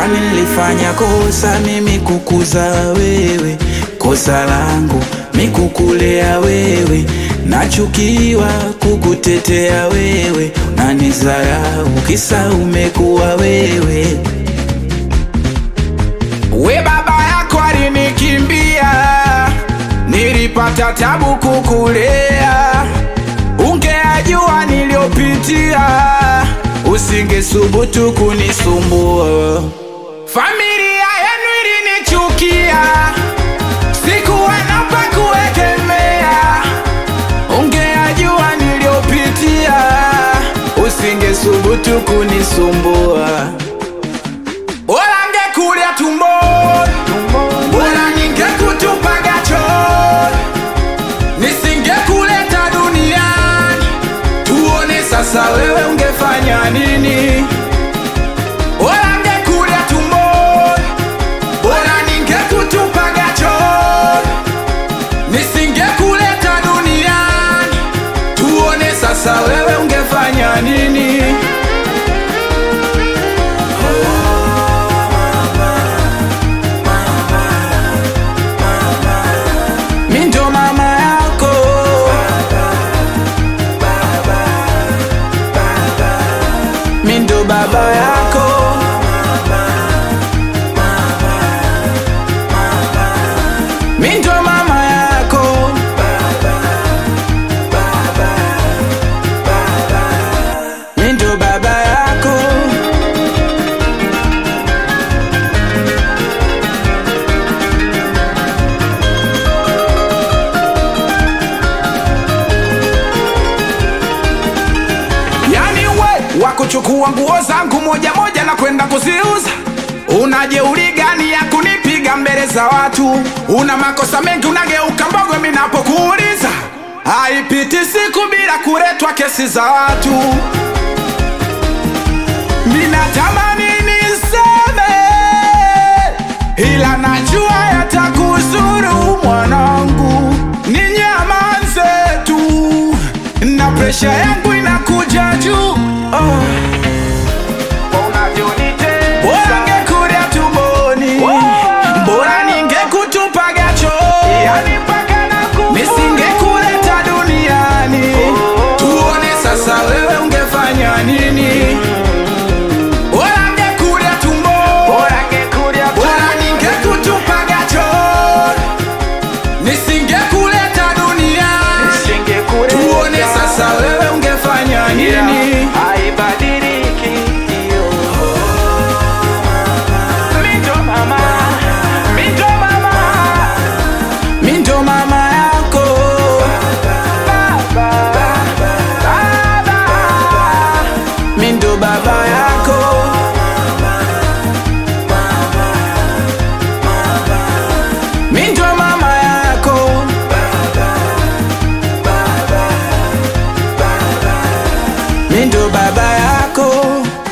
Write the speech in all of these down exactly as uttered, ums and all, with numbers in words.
Kwani nilifanya kosa mimi kukuza wewe? Kosa langu mimi kukulea wewe, nachukiwa kukutetea wewe, unanizarau kisa umekuwa wewe. We baba yako alinikimbia, nilipata tabu kukulea. Ungeajua niliopitia, usingesubutu kunisumbua. Familia yenu ilinichukia, sikuwa na pa kuegemea. Ungeajua niliopitia, usingesubutu kunisumbua. Bora ngekulia tumboni, bora ningekutupaga chooni, nisingekuleta duniani. Tuone sasa wewe ungefanya nini? Bora ngekulia tumboni, bora ningekutupaga chooni, nisingekuleta duniani. Tuone sasa wewe ungefanya nini? Baba yako, mimi ndo mama yako. Mimi ndo baba yako. Yani we wakuchukua nguo zangu moja moja na kwenda kuziuza. Unajeuri gani ya kunipiga mbele za watu? Una makosa mengi, unageuka mbogo mimi napokuuliza. Haipiti siku bila kuletwa kesi za watu. Ninatamani niseme, ila najua yatakuzuru mwanangu. Ninyamaze tu, na presha yangu inakuja juu. Oh. Nini? Bora ngekulia tumbo, bora ngekulia tumbo, bora ningekutupaga chooni, nisingekuleta duniani. Nisingekuleta. Tuone sasa wewe ungefanya nini? Yeah. Haibadiliki hiyo. Mimi ndo mama, mimi ndo mama, mimi ndo mama yako. Baba, mimi ndo baba yako. Mimi ndo mama yako. Mimi ndo baba yako.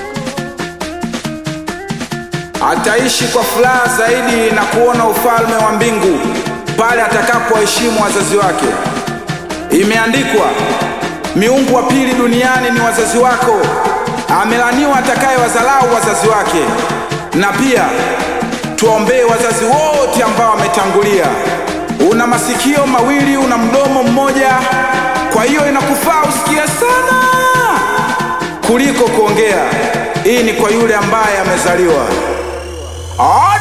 Ataishi kwa furaha zaidi na kuona ufalme wa mbingu pale atakapoheshimu wazazi wake. Imeandikwa, miungu wa pili duniani ni wazazi wako. Amelaniwa atakaye wazalau wazazi wake. Na pia tuombee wazazi wote ambao wametangulia. Una masikio mawili, una mdomo mmoja, kwa hiyo inakufaa usikie sana kuliko kuongea. Hii ni kwa yule ambaye amezaliwa.